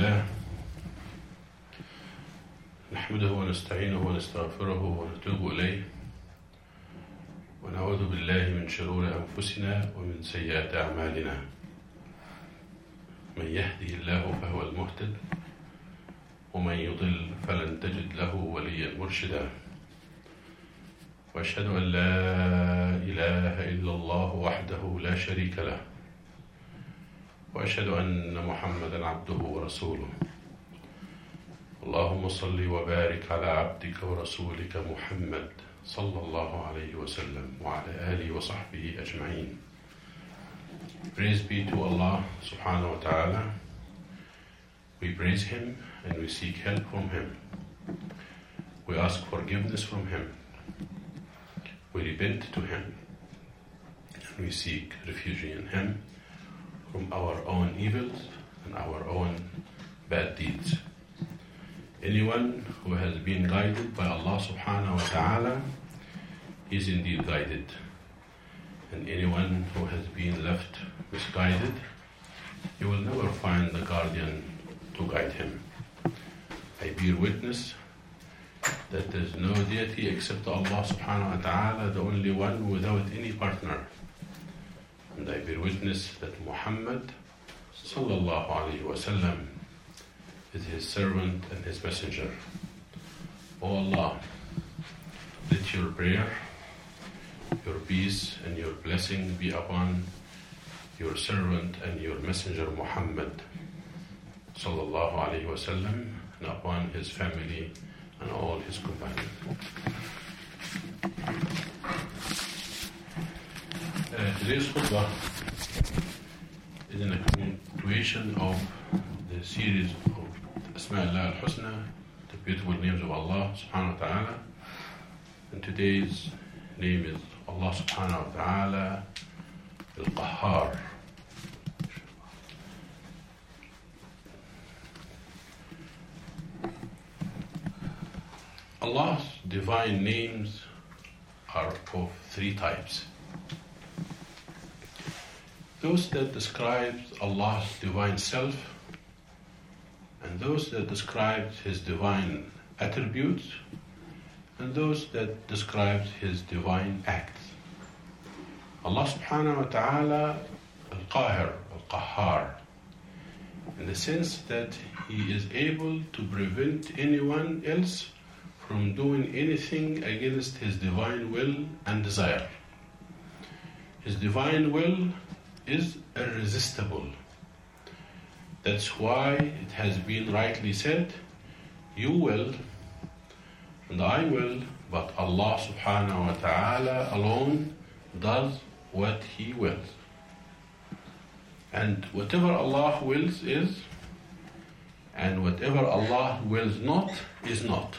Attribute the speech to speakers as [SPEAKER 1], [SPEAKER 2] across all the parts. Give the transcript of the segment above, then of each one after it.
[SPEAKER 1] لله نحمده ونستعينه ونستغفره ونتوب إليه ونعوذ بالله من شرور أنفسنا ومن سيئات أعمالنا. من يهده الله فهو المهتد ومن يضل فلن تجد له وليا مرشدا. وأشهد أن لا إله إلا الله وحده لا شريك له وأشهد أن محمدا عبده ورسوله. اللهم صل وبارك على عبدك ورسولك محمد صلى الله عليه وسلم وعلى آله وصحبه أجمعين. Praise be to Allah subhanahu wa ta'ala. We praise Him and we seek help from Him. We ask forgiveness from Him. We repent to Him and we seek refuge in Him from our own evils and our own bad deeds. Anyone who has been guided by Allah subhanahu wa ta'ala is indeed guided. And anyone who has been left misguided, he will never find the guardian to guide him. I bear witness that there is no deity except Allah subhanahu wa ta'ala, the only one without any partner. And I bear witness that Muhammad sallallahu alayhi wa sallam is His servant and His messenger. O Allah, let your prayer, your peace and your blessing be upon your servant and your messenger Muhammad sallallahu alayhi wa sallam and upon his family and all his companions. Today's khutbah is in a continuation of the series of Asma'ullah al-Husna, the beautiful names of Allah subhanahu wa ta'ala. And today's name is Allah subhanahu wa ta'ala al-Qahhar. Allah's divine names are of three types. Those that describe Allah's divine self, and those that describe His divine attributes, and those that describe His divine acts. Allah subhanahu wa ta'ala al-Qahir, al-Qahhar, in the sense that He is able to prevent anyone else from doing anything against His divine will and desire. His divine will is irresistible. That's why it has been rightly said, you will and I will, but Allah subhanahu wa ta'ala alone does what He wills. And whatever Allah wills is, and whatever Allah wills not is not.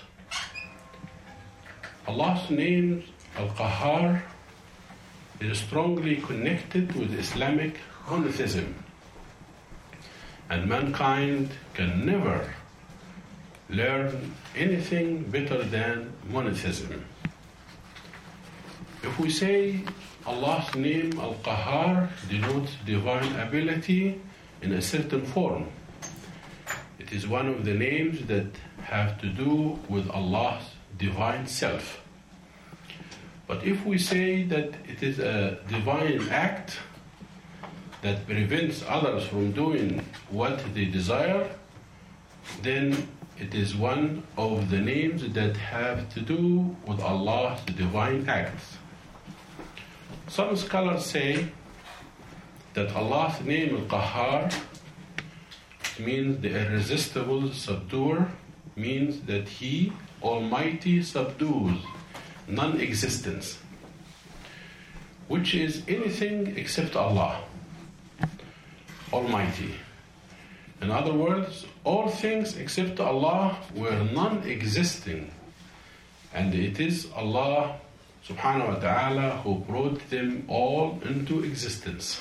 [SPEAKER 1] Allah's name Al-Qahhar is strongly connected with Islamic monotheism, and mankind can never learn anything better than monotheism. If we say Allah's name Al-Qahhar denotes divine ability in a certain form, it is one of the names that have to do with Allah's divine self. But if we say that it is a divine act that prevents others from doing what they desire, then it is one of the names that have to do with Allah's divine acts. Some scholars say that Allah's name Al-Qahhar means the irresistible subduer, means that He, Almighty, subdues non-existence, which is anything except Allah, Almighty. In other words, all things except Allah were non-existing, and it is Allah subhanahu wa ta'ala who brought them all into existence.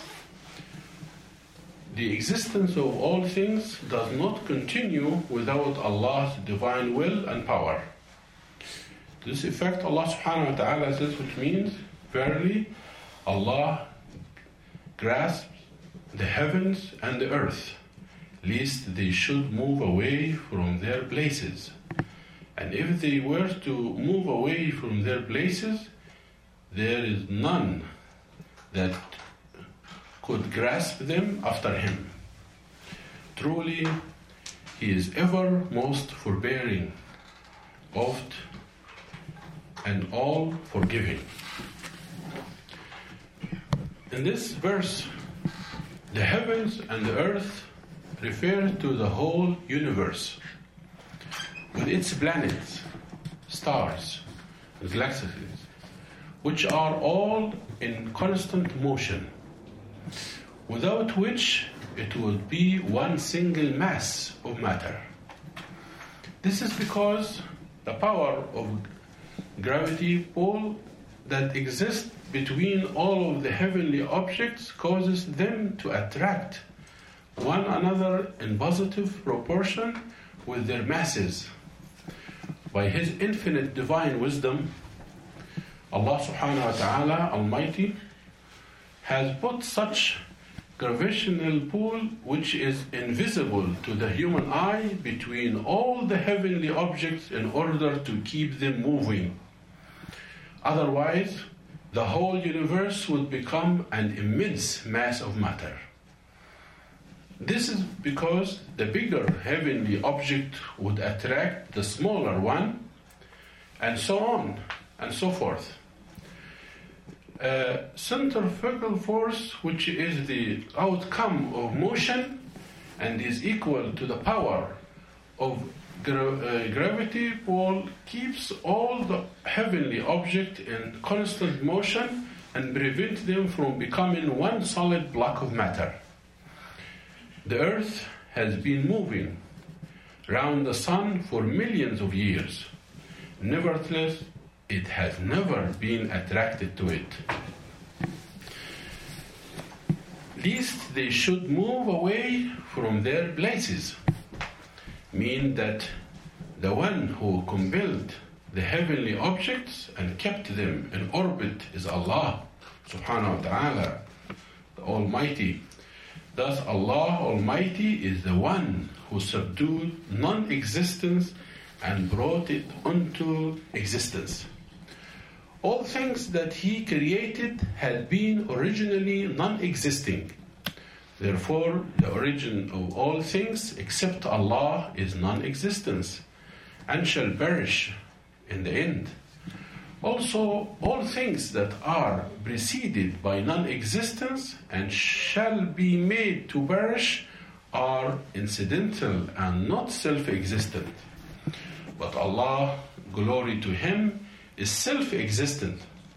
[SPEAKER 1] The existence of all things does not continue without Allah's divine will and power. To this effect, Allah subhanahu wa ta'ala says, which means, verily, Allah grasps the heavens and the earth, lest they should move away from their places. And if they were to move away from their places, there is none that could grasp them after him. Truly, he is ever most forbearing, oft and all forgiving. In this verse, the heavens and the earth refer to the whole universe, with its planets, stars, and galaxies, which are all in constant motion, without which it would be one single mass of matter. This is because the power of gravity pull that exists between all of the heavenly objects causes them to attract one another in positive proportion with their masses. By His infinite divine wisdom, Allah subhanahu wa ta'ala Almighty has put such gravitational pull which is invisible to the human eye between all the heavenly objects in order to keep them moving. Otherwise, the whole universe would become an immense mass of matter. This is because the bigger heavenly object would attract the smaller one, and so on and so forth. Centrifugal force, which is the outcome of motion and is equal to the power of gravity pull, keeps all the heavenly objects in constant motion and prevents them from becoming one solid block of matter. The earth has been moving round the sun for millions of years. Nevertheless, it has never been attracted to it. Lest they should move away from their places, mean that the one who compelled the heavenly objects and kept them in orbit is Allah subhanahu wa ta'ala, the Almighty. Thus Allah Almighty is the one who subdued non-existence and brought it into existence. All things that He created had been originally non-existing. Therefore, the origin of all things except Allah is non-existence and shall perish in the end. Also, all things that are preceded by non-existence and shall be made to perish are incidental and not self-existent. But Allah, glory to Him, is self-existent.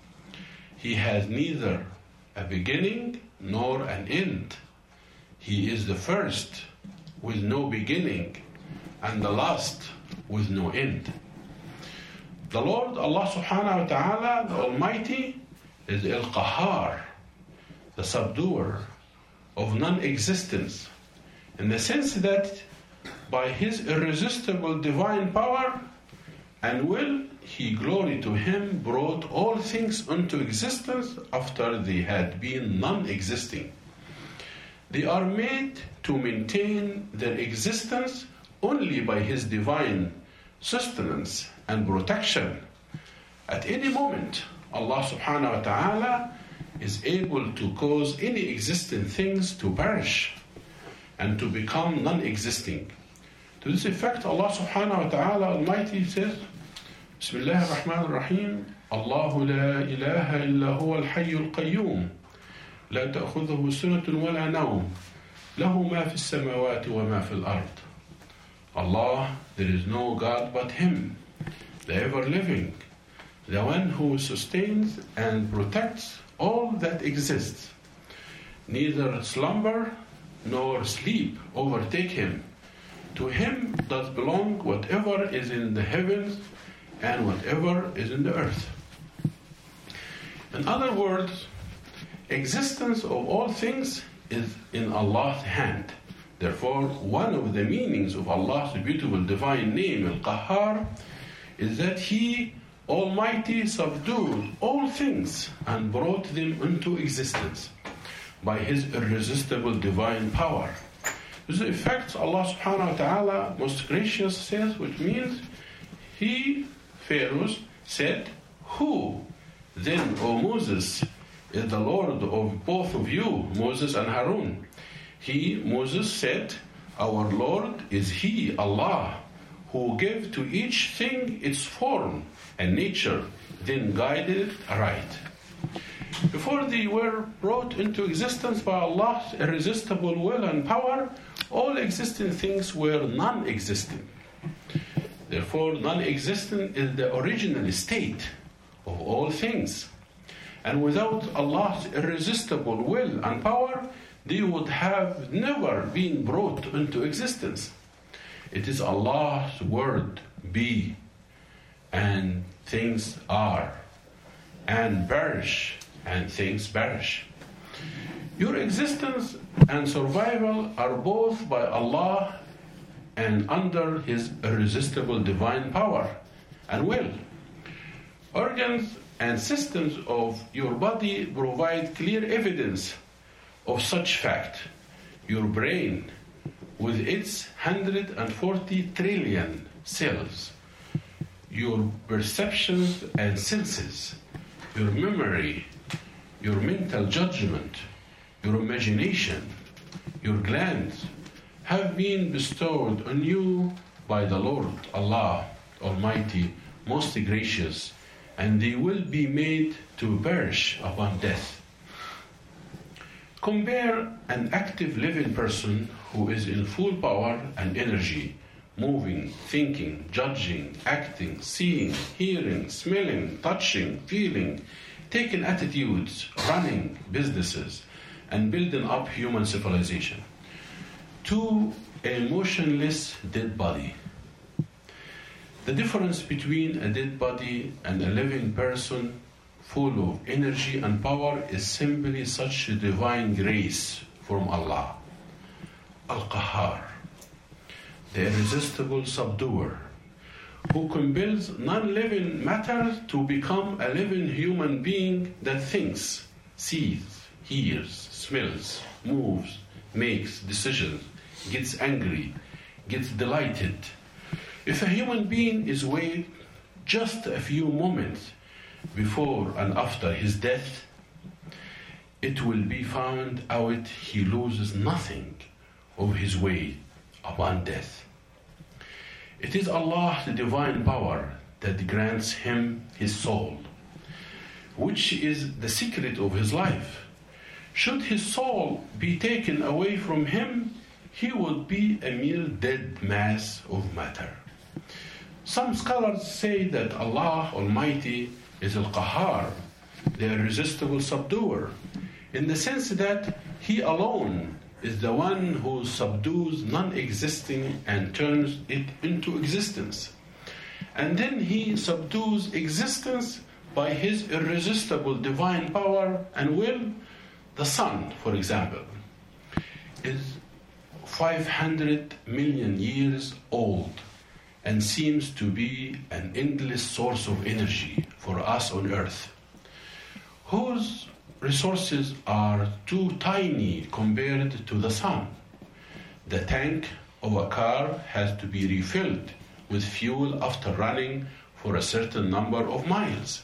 [SPEAKER 1] He has neither a beginning nor an end. He is the first with no beginning and the last with no end. The Lord Allah subhanahu wa ta'ala, the Almighty, is Al-Qahhar, the subduer of non-existence, in the sense that by His irresistible divine power and will, He, glory to Him, brought all things into existence after they had been non-existing. They are made to maintain their existence only by His divine sustenance and protection. At any moment, Allah subhanahu wa ta'ala is able to cause any existing things to perish and to become non-existing. To this effect, Allah subhanahu wa ta'ala Almighty says, Bismillah ar-Rahman ar-Rahim, Allahu la ilaha illa huwa al-Hayyu al-Qayyum, la ta'khudhuhu sinatun wa la nawm, lahu ma fi as-samawati wa ma fi al-ard. Allah, there is no God but Him, the ever-living, the one who sustains and protects all that exists. Neither slumber nor sleep overtake Him. To Him does belong whatever is in the heavens and whatever is in the earth. In other words, existence of all things is in Allah's hand. Therefore, one of the meanings of Allah's beautiful divine name, Al-Qahhar, is that He, Almighty, subdued all things and brought them into existence by His irresistible divine power. The effects Allah subhanahu wa ta'ala, most gracious, says, which means he, Pharaoh, said, who then, O Moses, is the Lord of both of you, Moses and Harun? He, Moses, said, our Lord is He, Allah, who gave to each thing its form and nature, then guided it right. Before they were brought into existence by Allah's irresistible will and power, all existing things were non-existent. Therefore, non-existent is the original state of all things. And without Allah's irresistible will and power, they would have never been brought into existence. It is Allah's word, be, and things are, and perish, and things perish. Your existence and survival are both by Allah and under His irresistible divine power and will. Organs and systems of your body provide clear evidence of such fact. Your brain, with its 140 trillion cells, your perceptions and senses, your memory, your mental judgment, your imagination, your glands, have been bestowed on you by the Lord Allah Almighty, most gracious, and they will be made to perish upon death. Compare an active living person who is in full power and energy, moving, thinking, judging, acting, seeing, hearing, smelling, touching, feeling, taking attitudes, running businesses, and building up human civilization, to a motionless dead body. The difference between a dead body and a living person full of energy and power is simply such a divine grace from Allah. Al-Qahhar, the irresistible subduer, who compels non-living matter to become a living human being that thinks, sees, hears, smells, moves, makes decisions, gets angry, gets delighted. If a human being is weighed just a few moments before and after his death, it will be found out he loses nothing of his weight upon death. It is Allah's divine power that grants him his soul, which is the secret of his life. Should his soul be taken away from him, he would be a mere dead mass of matter. Some scholars say that Allah Almighty is Al-Qahhar, the irresistible subduer, in the sense that He alone is the one who subdues non-existing and turns it into existence. And then He subdues existence by His irresistible divine power and will. The sun, for example, is 500 million years old and seems to be an endless source of energy for us on Earth, whose resources are too tiny compared to the sun. The tank of a car has to be refilled with fuel after running for a certain number of miles.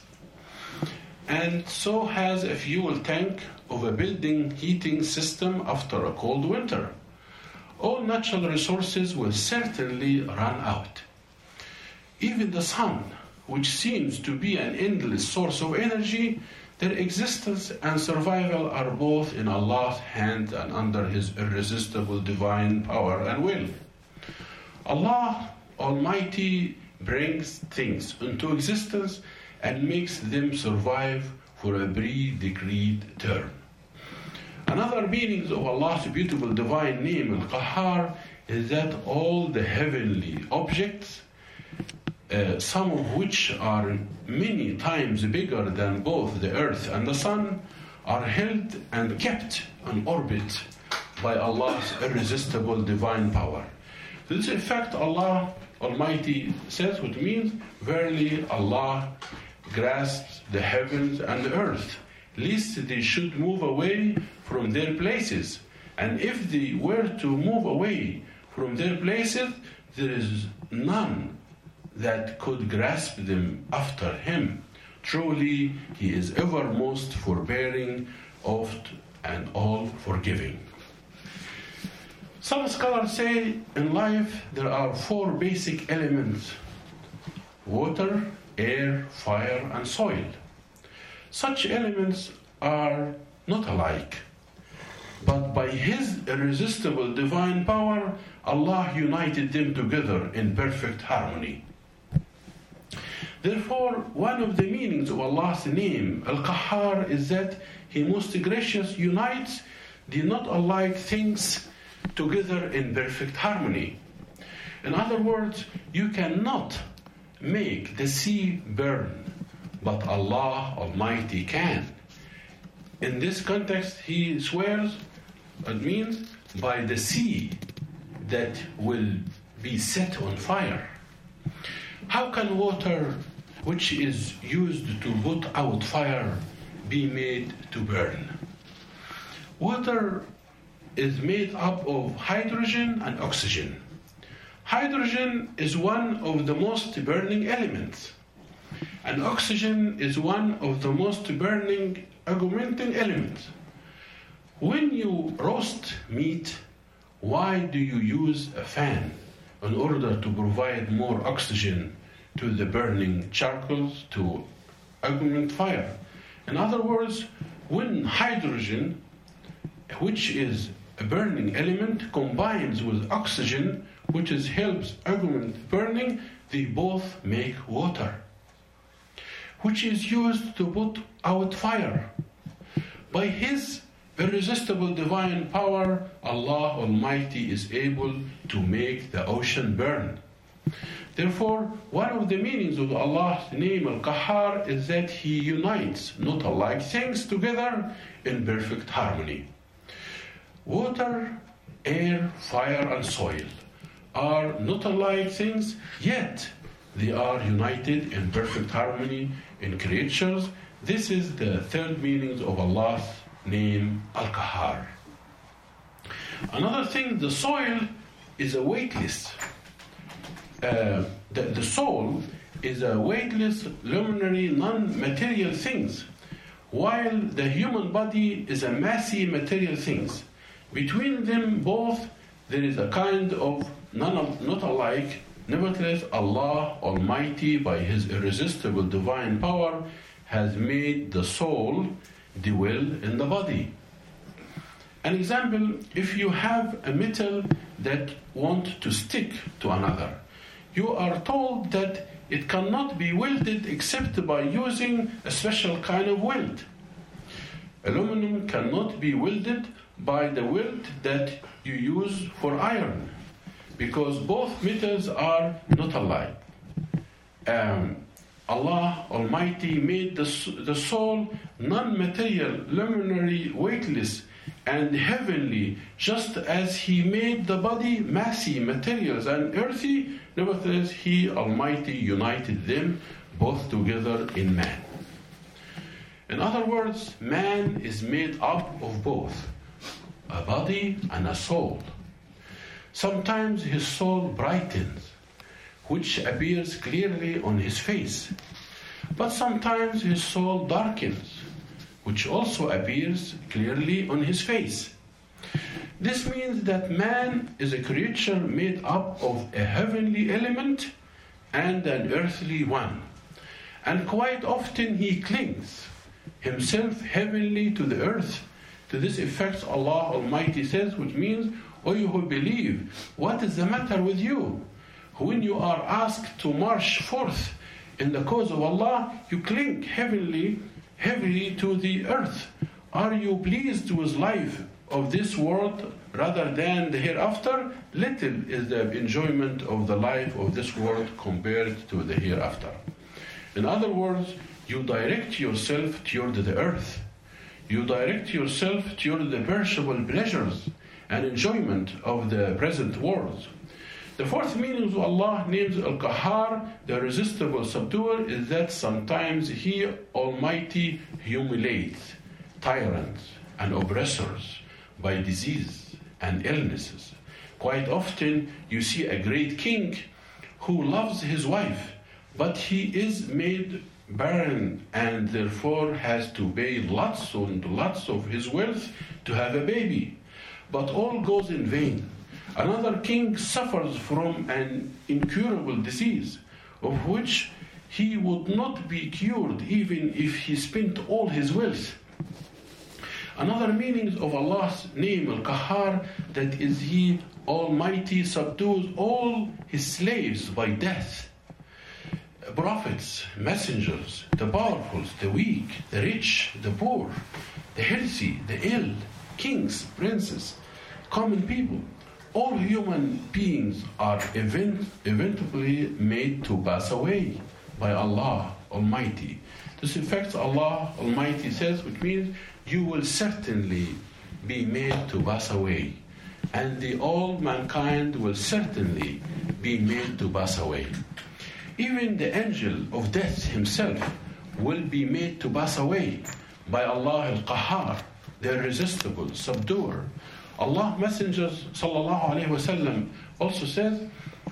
[SPEAKER 1] And so has a fuel tank of a building heating system after a cold winter. All natural resources will certainly run out. Even the sun, which seems to be an endless source of energy, their existence and survival are both in Allah's hand and under His irresistible divine power and will. Allah Almighty brings things into existence and makes them survive for a pre-decreed term. Another meaning of Allah's beautiful divine name, Al-Qahhar, is that all the heavenly objects, some of which are many times bigger than both the earth and the sun, are held and kept on orbit by Allah's irresistible divine power. This in fact Allah Almighty says, which means, verily Allah grasps the heavens and the earth, lest they should move away from their places, And if they were to move away from their places, there is none that could grasp them after him. Truly, he is ever most forbearing, oft and all forgiving. Some scholars say in life there are 4 basic elements: water, air, fire, and soil. Such elements are not alike, but by His irresistible divine power, Allah united them together in perfect harmony. Therefore, one of the meanings of Allah's name, Al-Qahhar, is that He most gracious unites the not alike things together in perfect harmony. In other words, you cannot make the sea burn, but Allah Almighty can. In this context, He swears, it means by the sea that will be set on fire. How can water, which is used to put out fire, be made to burn? Water is made up of hydrogen and oxygen. Hydrogen is one of the most burning elements, and oxygen is one of the most burning augmenting elements. When you roast meat, why do you use a fan? In order to provide more oxygen to the burning charcoals to augment fire. In other words, when hydrogen, which is a burning element, combines with oxygen, which helps augment burning, they both make water, which is used to put out fire. By His irresistible divine power, Allah Almighty is able to make the ocean burn. Therefore, one of the meanings of Allah's name Al-Qahhar is that He unites not alike things together in perfect harmony. Water, air, fire, and soil are not alike things, yet they are united in perfect harmony in creatures. This is the third meaning of Allah's name Al-Qahhar. Another thing, the soil is a weightless. The soul is a weightless, luminary, non-material things, while the human body is a massy material things. Between them both, there is a kind of not alike. Nevertheless, Allah Almighty, by His irresistible divine power, has made the soul dwell in the body. An example, if you have a metal that wants to stick to another, you are told that it cannot be welded except by using a special kind of weld. Aluminum cannot be welded by the weld that you use for iron, because both metals are not alike. Allah Almighty made the soul non-material, luminary, weightless, and heavenly, just as He made the body massy, materials, and earthy. Nevertheless, He Almighty united them both together in man. In other words, man is made up of both a body and a soul. Sometimes his soul brightens, which appears clearly on his face, but sometimes his soul darkens, which also appears clearly on his face. This means that man is a creature made up of a heavenly element and an earthly one, and quite often he clings himself heavenly to the earth. To this effect, Allah Almighty says, which means, O you who believe, what is the matter with you? When you are asked to march forth in the cause of Allah, you cling heavily to the earth. Are you pleased with life of this world rather than the hereafter? Little is the enjoyment of the life of this world compared to the hereafter. In other words, you direct yourself toward the earth. You direct yourself toward the perishable pleasures and enjoyment of the present world. The fourth meaning of Allah names Al-Qahhar, the irresistible subduer, is that sometimes He Almighty humiliates tyrants and oppressors by disease and illnesses. Quite often you see a great king who loves his wife, but he is made barren and therefore has to pay lots and lots of his wealth to have a baby. But all goes in vain. Another king suffers from an incurable disease of which he would not be cured even if he spent all his wealth. Another meaning of Allah's name, Al-Qahhar, that is He Almighty subdues all His slaves by death. Prophets, messengers, the powerful, the weak, the rich, the poor, the healthy, the ill, kings, princes, common people. All human beings are eventually made to pass away by Allah Almighty. This affects Allah Almighty says, which means you will certainly be made to pass away, and all mankind will certainly be made to pass away. Even the angel of death himself will be made to pass away by Allah Al-Qahhar, the irresistible subduer. Allah Messenger sallallahu alaihi wasallam also says,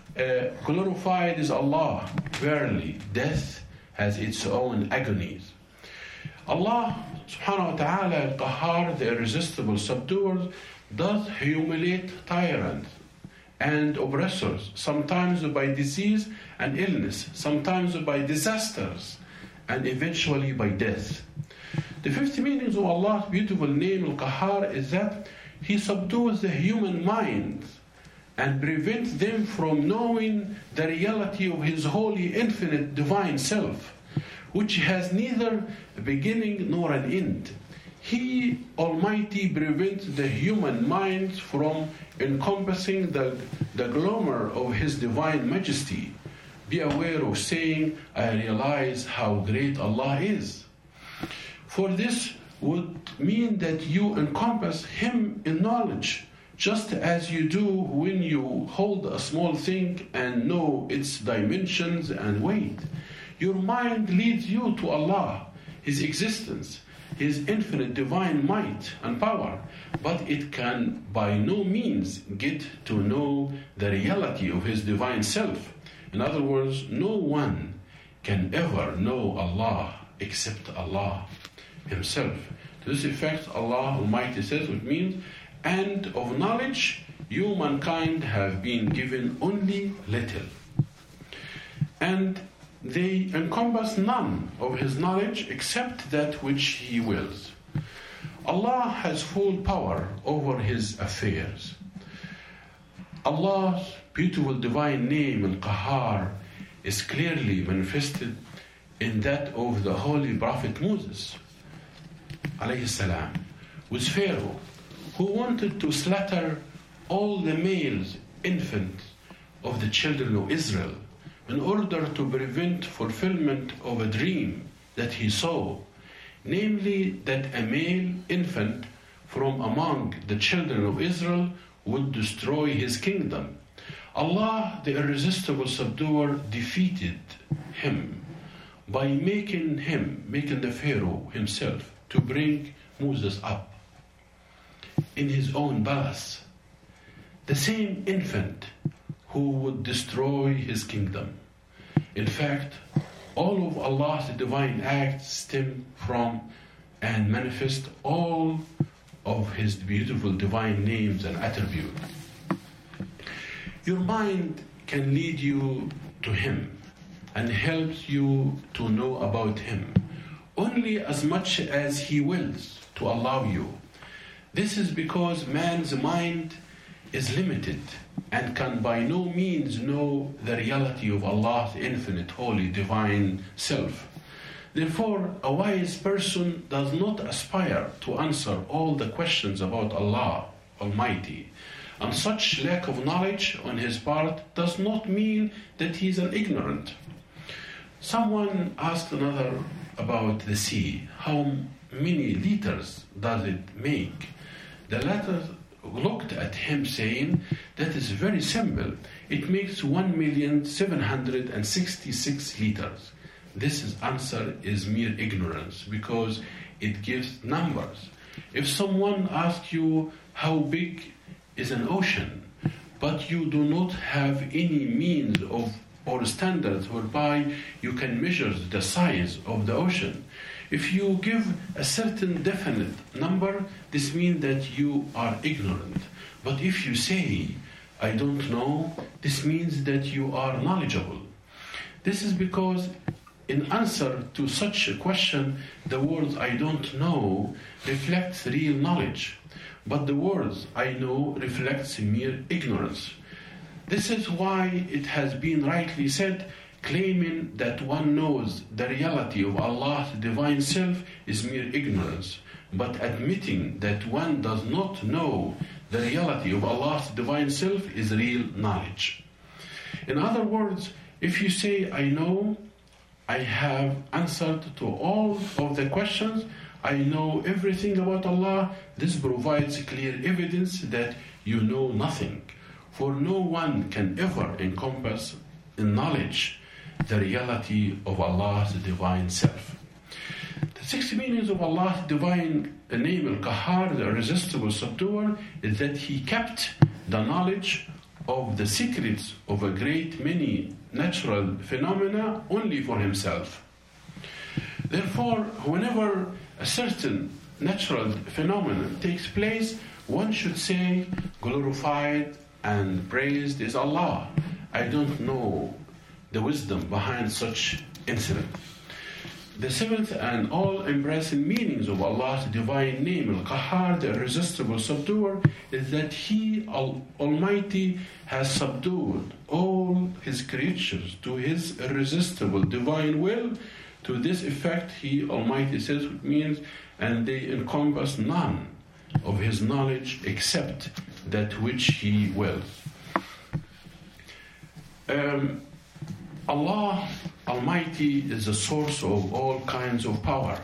[SPEAKER 1] glorified is Allah, verily death has its own agonies. Allah subhanahu wa ta'ala Al-Qahhar, the irresistible subduer, does humiliate tyrants and oppressors, sometimes by disease and illness, sometimes by disasters, and eventually by death. The fifth meanings of Allah's beautiful name Al-Qahhar is that He subdues the human minds and prevents them from knowing the reality of His holy, infinite, divine self, which has neither a beginning nor an end. He Almighty prevents the human minds from encompassing the glamour of His divine majesty. Be aware of saying, I realize how great Allah is. For this would mean that you encompass Him in knowledge, just as you do when you hold a small thing and know its dimensions and weight. Your mind leads you to Allah, His existence, His infinite divine might and power, but it can by no means get to know the reality of His divine self. In other words, no one can ever know Allah except Allah Himself. To this effect, Allah Almighty says, which means, and of knowledge you mankind have been given only little, and they encompass none of His knowledge except that which He wills. Allah has full power over His affairs. Allah's beautiful divine name Al-Qahhar is clearly manifested in that of the Holy Prophet Moses alayhi salam, with Pharaoh, who wanted to slaughter all the males, infants of the children of Israel, in order to prevent fulfillment of a dream that he saw, namely that a male infant from among the children of Israel would destroy his kingdom. Allah, the irresistible subduer, defeated him by making the Pharaoh himself to bring Moses up in his own palace, the same infant who would destroy his kingdom. In fact, all of Allah's divine acts stem from and manifest all of His beautiful divine names and attributes. Your mind can lead you to Him and helps you to know about Him only as much as He wills to allow you. This is because man's mind is limited and can by no means know the reality of Allah's infinite, holy, divine self. Therefore, a wise person does not aspire to answer all the questions about Allah Almighty. And such lack of knowledge on his part does not mean that he is an ignorant. Someone asked another about the sea. How many liters does it make? The latter looked at him saying, that is very simple. It makes 1,766 liters. This answer is mere ignorance because it gives numbers. If someone asks you how big is an ocean, but you do not have any means of or standards whereby you can measure the size of the ocean, if you give a certain definite number, this means that you are ignorant. But if you say, I don't know, this means that you are knowledgeable. This is because in answer to such a question, the words I don't know reflects real knowledge, but the words I know reflects mere ignorance. This is why it has been rightly said, claiming that one knows the reality of Allah's divine self is mere ignorance, but admitting that one does not know the reality of Allah's divine self is real knowledge. In other words, if you say, I know, I have answered to all of the questions, I know everything about Allah, this provides clear evidence that you know nothing. For no one can ever encompass in knowledge the reality of Allah's divine self. The 6 meanings of Allah's divine name Al-Qahhar, the irresistible subduer, is that He kept the knowledge of the secrets of a great many natural phenomena only for Himself. Therefore, whenever a certain natural phenomenon takes place, one should say, glorified and praised is Allah. I don't know the wisdom behind such incident. The 7th and all-embracing meanings of Allah's divine name, Al-Qahhar, the irresistible subduer, is that He, Almighty, has subdued all His creatures to His irresistible divine will. To this effect, He, Almighty, says it means, and they encompass none of His knowledge except that which He wills. Allah Almighty is the source of all kinds of power.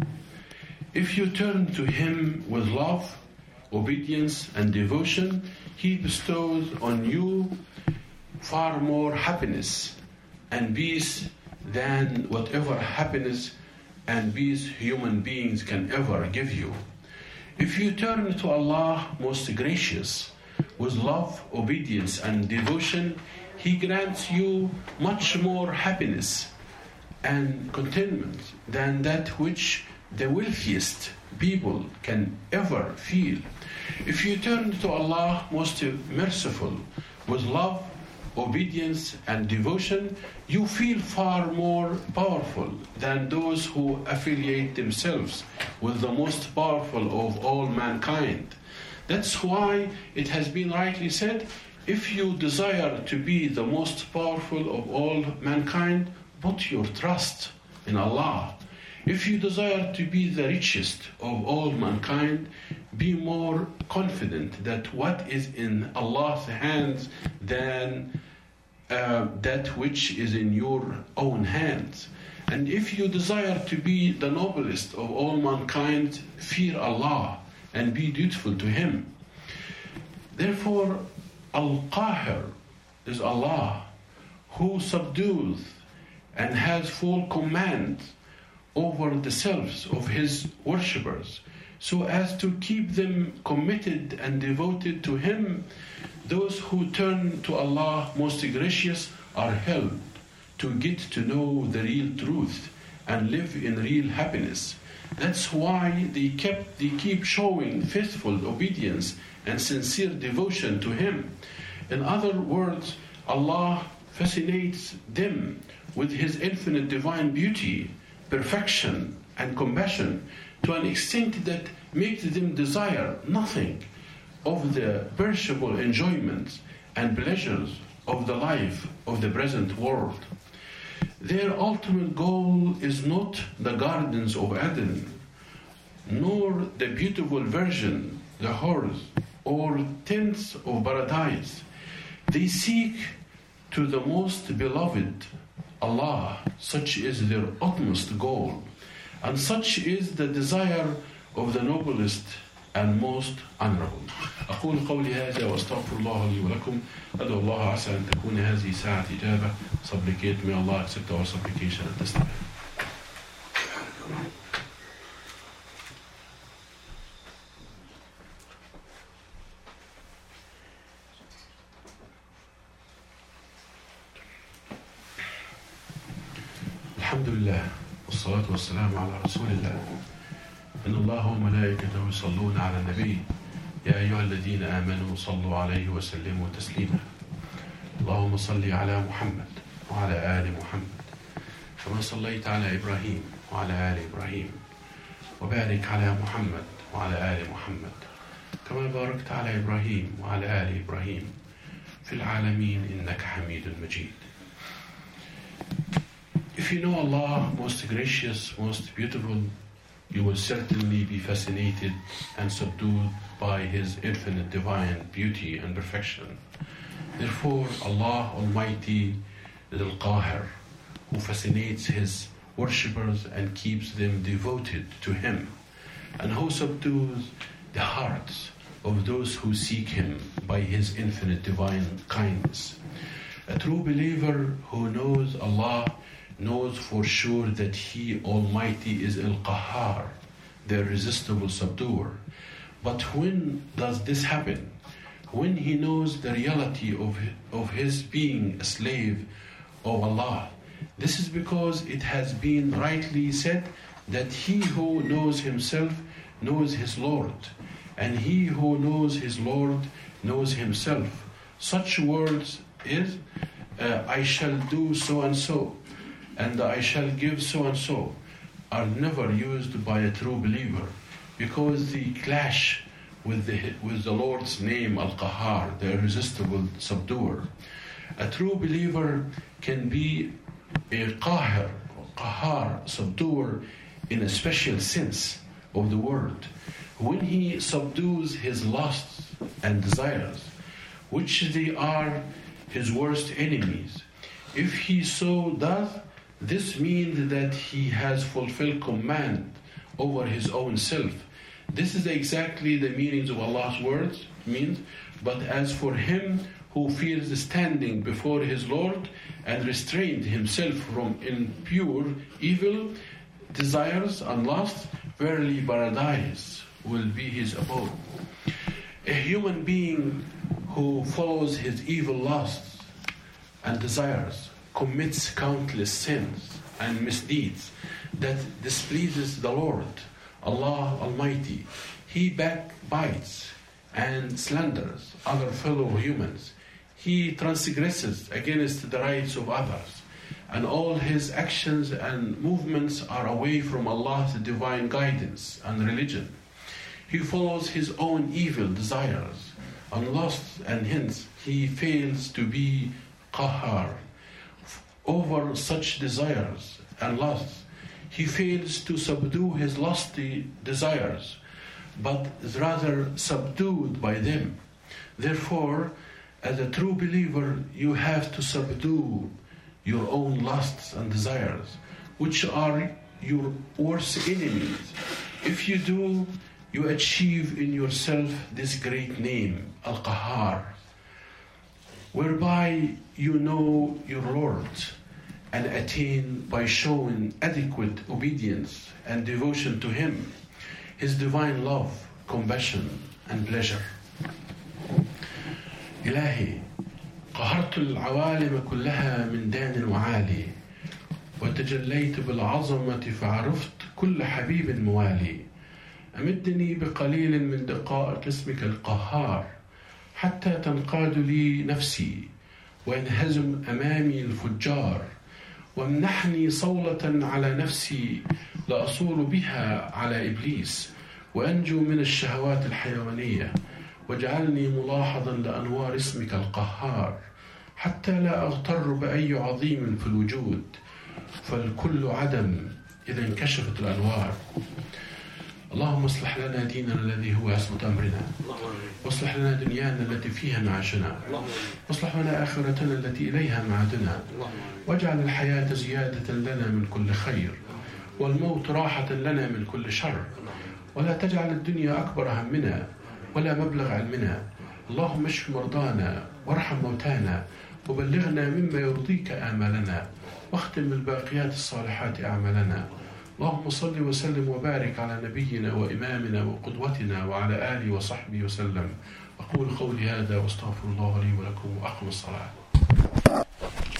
[SPEAKER 1] If you turn to Him with love, obedience, and devotion, He bestows on you far more happiness and peace than whatever happiness and peace human beings can ever give you. If you turn to Allah, most gracious, with love, obedience, and devotion, He grants you much more happiness and contentment than that which the wealthiest people can ever feel. If you turn to Allah, most merciful, with love, obedience, and devotion, you feel far more powerful than those who affiliate themselves with the most powerful of all mankind. That's why it has been rightly said, if you desire to be the most powerful of all mankind, put your trust in Allah. If you desire to be the richest of all mankind, be more confident that what is in Allah's hands than that which is in your own hands. And if you desire to be the noblest of all mankind, fear Allah and be dutiful to Him. Therefore, Al-Qahir is Allah, who subdues and has full command over the selves of His worshippers, so as to keep them committed and devoted to Him. Those who turn to Allah, most gracious, are helped to get to know the real truth and live in real happiness. That's why they keep showing faithful obedience and sincere devotion to Him. In other words, Allah fascinates them with His infinite divine beauty, perfection, and compassion to an extent that makes them desire nothing of the perishable enjoyments and pleasures of the life of the present world. Their ultimate goal is not the gardens of Eden, nor the beautiful virgin, the horse, or tents of paradise. They seek to the most beloved Allah. Such is their utmost goal, and such is the desire of the noblest and most honorable. أقول قولي هذا وأستغفر الله لي ولكم. أدعو الله عسى أن تكون هذه ساعة إجابة. Supplicate, may Allah accept our supplication at this time. الحمد لله والصلاة والسلام على رسول الله. إن الله وملائكته يصلون على النبي يا أيها الذين آمنوا صلوا عليه وسلموا تسليما. اللهم صل على محمد وعلى آل محمد كما صليت على إبراهيم وعلى آل إبراهيم، وبارك على محمد وعلى آل محمد كما باركت على إبراهيم وعلى آل إبراهيم في العالمين إنك حميد مجيد. If you know Allah, most gracious, most beautiful, you will certainly be fascinated and subdued by His infinite divine beauty and perfection. Therefore, Allah Almighty is Al-Qahir, who fascinates His worshippers and keeps them devoted to Him, and who subdues the hearts of those who seek Him by His infinite divine kindness. A true believer who knows Allah knows for sure that He Almighty is Al-Qahhar, the irresistible subduer. But when does this happen? When he knows the reality of his being a slave of Allah. This is because it has been rightly said that he who knows himself knows his Lord, and he who knows his Lord knows himself. Such words is, I shall do so and so, and I shall give so and so, are never used by a true believer, because they clash with the Lord's name, Al-Qahhar, the irresistible subduer. A true believer can be a Qahhar, subduer, in a special sense of the word, when he subdues his lusts and desires, which they are his worst enemies. If he so does, this means that he has fulfilled command over his own self. This is exactly the meanings of Allah's words means. But as for him who fears standing before his Lord and restrained himself from impure evil desires and lusts, verily paradise will be his abode. A human being who follows his evil lusts and desires commits countless sins and misdeeds that displeases the Lord, Allah Almighty. He backbites and slanders other fellow humans. He transgresses against the rights of others, and all his actions and movements are away from Allah's divine guidance and religion. He follows his own evil desires and lusts, and hence he fails to be Qahhar over such desires and lusts. He fails to subdue his lusty desires, but is rather subdued by them. Therefore, as a true believer, you have to subdue your own lusts and desires, which are your worst enemies. If you do, you achieve in yourself this great name, Al-Qahhar, whereby you know your Lord and attain by showing adequate obedience and devotion to Him, His divine love, compassion and pleasure. إلهي قهرت العوالم كلها من دان وعالي، وتجليت بالعظمة فعرفت كل حبيب موالي. أمدني بقليل من دقائق اسمك القهار حتى تنقاد لي نفسي وينهزم أمامي الفجار، وامنحني صولة على نفسي لأصول بها على إبليس وأنجو من الشهوات الحيوانية، واجعلني ملاحظا لأنوار اسمك القهار حتى لا أغتر بأي عظيم في الوجود، فالكل عدم إذا انكشفت الأنوار. اللهم اصلح لنا ديننا الذي هو عصمة أمرنا، واصلح لنا دنيانا التي فيها معاشنا، واصلح لنا آخرتنا التي إليها معادنا، واجعل الحياة زيادة لنا من كل خير، والموت راحة لنا من كل شر، ولا تجعل الدنيا أكبر همنا ولا مبلغ علمنا. اللهم اشف مرضانا وارحم موتانا، وبلغنا مما يرضيك آمالنا، واختم بالباقيات الصالحات أعمالنا. اللهم صل وسلم وبارك على نبينا وإمامنا وقدوتنا وعلى آله وصحبه وسلم. أقول قولي هذا واستغفر الله لي ولكم وأقم الصلاة.